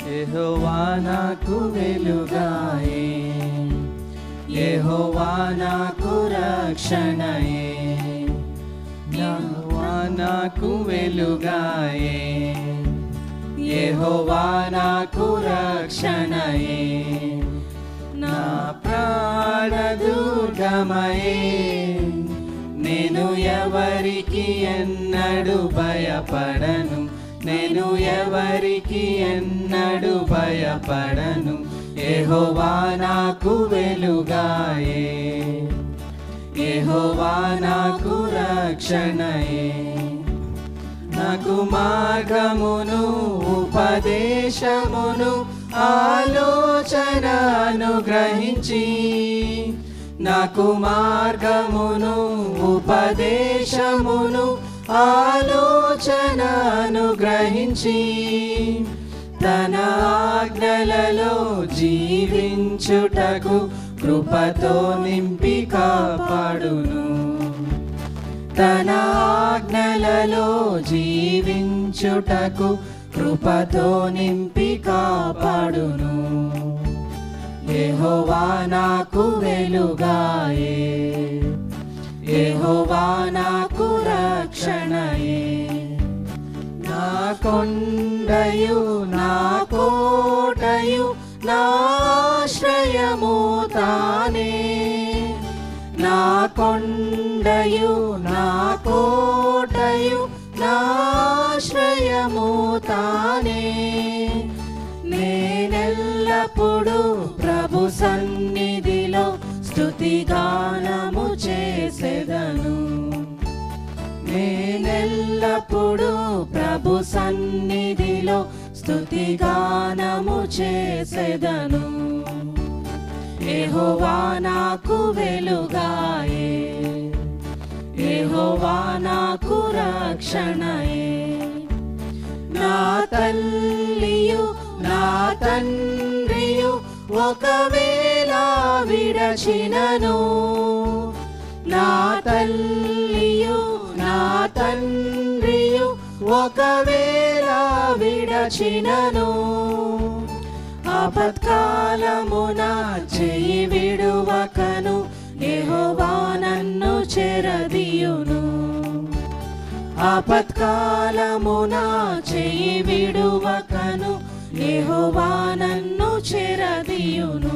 యెహోవా నాకు వెలుగాయే, యెహోవా నాకు రక్షణయే, యెహోవా నాకు వెలుగాయే, యెహోవా నాకు రక్షణయే, నా ప్రాణదుర్గమయే, నేను ఎవరికి ఎన్నడు భయపడను, నేను ఎవరికి ఎన్నడు భయపడను, యెహోవా నాకు వెలుగాయే, యెహోవా నాకు రక్షణయే, నాకు మార్గమును ఉపదేశమును ఆలోచన అనుగ్రహించి, నాకు మార్గమును ఉపదేశమును ఆలోచన అనుగ్రహించి, తన ఆజ్ఞలలో జీవించుటకు కృపతో నింపి కాపాడును, తన ఆజ్ఞలలో జీవించుటకు కృపతో నింపి కాపాడును, యెహోవా నాకు వెలుగాయే, యెహోవా నాకు రక్షణయే, నా కొండయు నా కోటయు నా ఆశ్రయము తానే, నా కొండయు నా కోటయు నా ఆశ్రయము తానే, నేనెల్లప్పుడు ప్రభు సన్నిధిలో స్తుతిగానము చేసెదను, నేనెల్లప్పుడు ప్రభు సన్నిధిలో స్తుతిగానము చేసెదను, యెహోవా నాకు వెలుగాయే, యెహోవా నాకు రక్షణయే, నా తల్లియు నా తండ్రియు ఒకవేళ విడచినను, నా తల్లియు నా తండ్రియు ఒకవేళ విడచినను, ఆపత్కాలమున చెయ్యి విడువకను యెహోవా నన్ను చెరదీయును, ఆపత్కాలమున చెయ్యి విడువకను యెహోవా నన్ను చెరదీయును,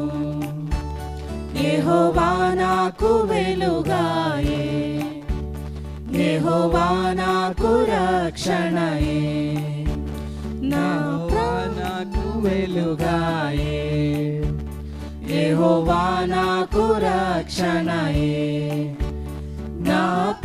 యెహోవా నాకు వెలుగాయే, యెహోవా నాకు రక్షణయే, నా నాకు వెలుగాయే, యెహోవా నాకు రక్షణయే, నా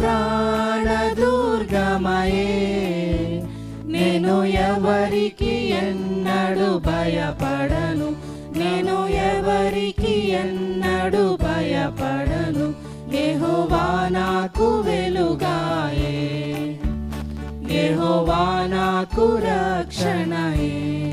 ప్రాణదుర్గమయే, నేను ఎవరికి ఎన్నడు భయపడను, నేను ఎవరికి ఎన్నడు భయపడను, యెహోవా నాకు వెలుగాయే, యెహోవా నాకు రక్షణయే.